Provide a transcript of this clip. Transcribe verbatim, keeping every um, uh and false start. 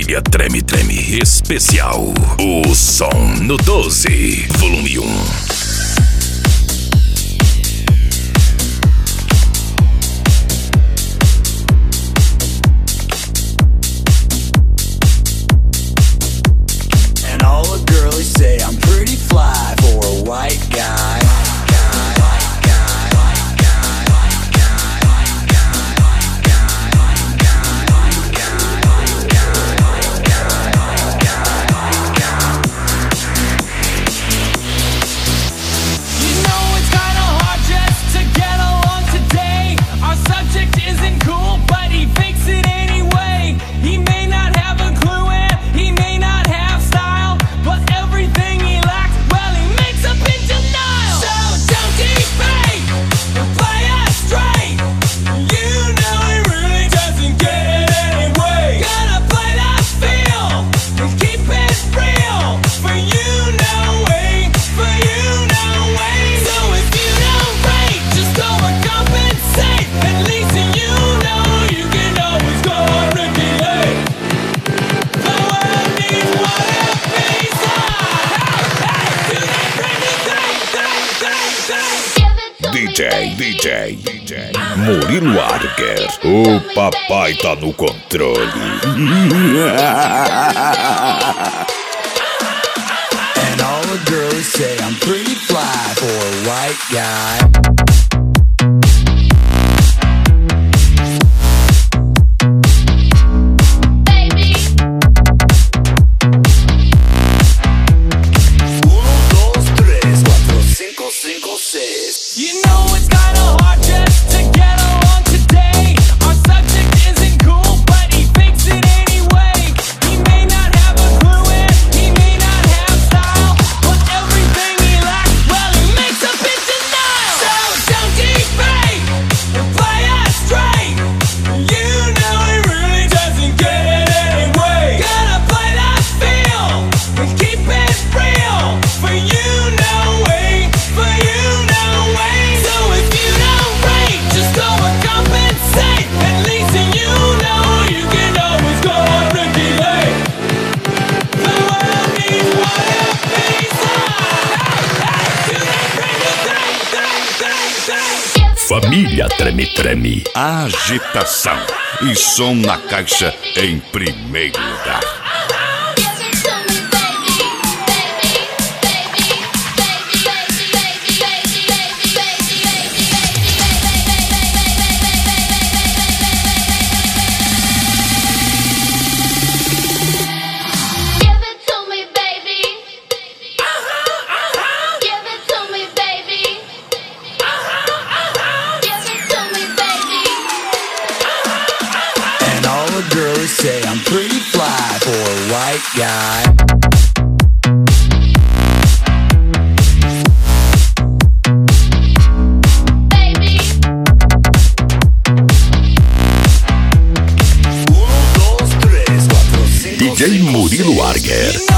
Família Treme Treme Especial. O som no doze, volume um. And all the girls say I'm pretty fly for a white guy. DJ, DJ, DJ Murilo Arger, o papai tá no controle. And all the girls say I'm pretty fly for a white guy. You know it's kinda hard just to get along today. Our subject isn't cool, but he thinks it anyway. He may not have a clue and he may not have style, but everything he lacks, well, he makes up in denial. So don't debate and play us straight. You know he really doesn't get it anyway. Gotta play that feel and keep it real. For you know way, for you know way. So if you don't rate, just go and compensate. At least you know you can always go on Ricky Lake. The world needs one of these. Do they bring the thing, thing, thing, thing? Família Treme Treme. Agitação e som na caixa em primeiro lugar. Girls say I'm pretty fly for a white guy. D J Murilo Arger.